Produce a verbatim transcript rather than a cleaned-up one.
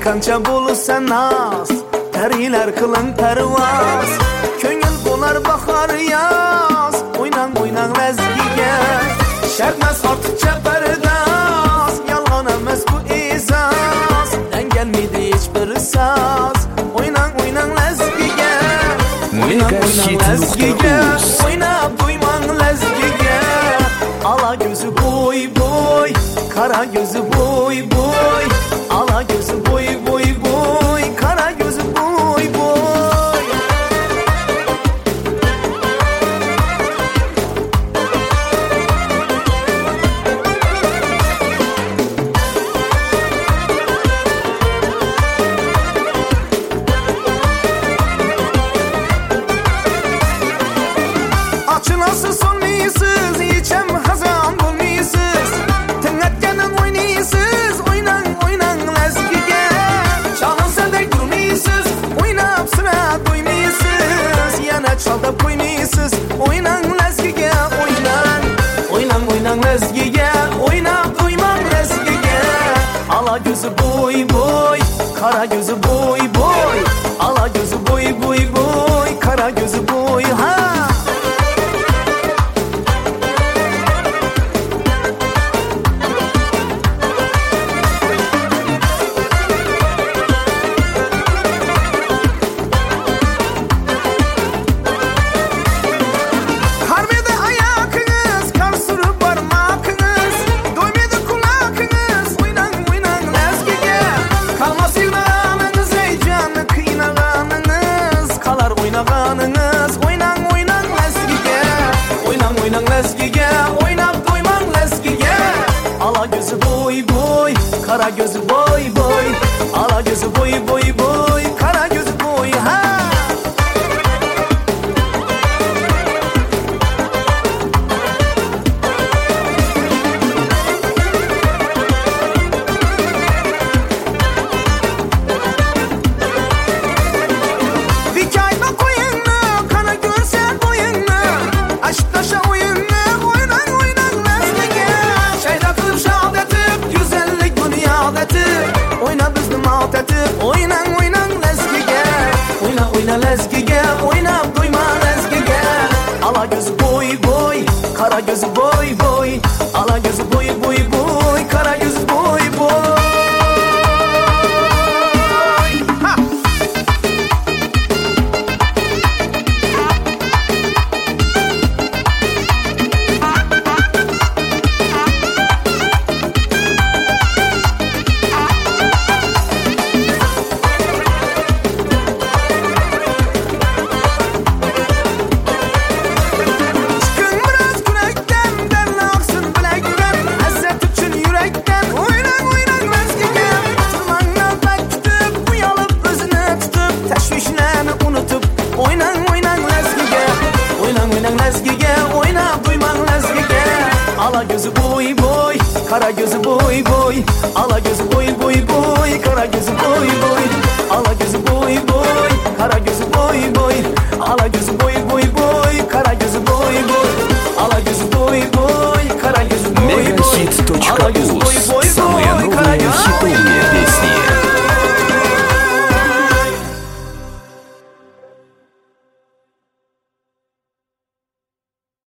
kança bulsa naz, periler kılın pervaz. Köngül bular bahar yaz, oynan oynan lezgiye. Şertmez arttıkça perdaz, yalgan emez bu izaz. Den gelmedi hiçbir saz, oynan oynan lezgiye. Oynan oynan lezgiye, oynap duyman lezgiye. Ala gözü boy boy, kara gözü boy boy. Ala gözü boy boy boy, kara gözü boy boy. Açılası solmaysız, içem hazan bulmaysız. Tıngatkanın oynaysız, oynan oynan lezgiye. Çalınsa da durmaysız, oynap sıra duymaysız. Yana çalda koymaysız, oynan lezgiye. Oynan, oynan oynan lezgiye. Oynap duyman lezgiye. Ala gözü boy boy, kara gözü boy boy. Ala gözü boy boy boy, kara gözü boy ha. Oynağanınız, oynan oynan lezgiye. Oynan oynan lezgiye, oynap doyman lezgiye. Ala gözü boy boy, kara gözü boy boy. Ala gözü boy boy boy, kara gözü boy ha. Oynan oynan lezgiye, oyna oyna lezgiye, oynap duyma lezgiye. Ala gözü boy boy, kara gözü boy boy. Ala gözü boy boy boy, kara gözü boy boy. Ha! Ala gözü boy boy, kara gözü boy boy. Ala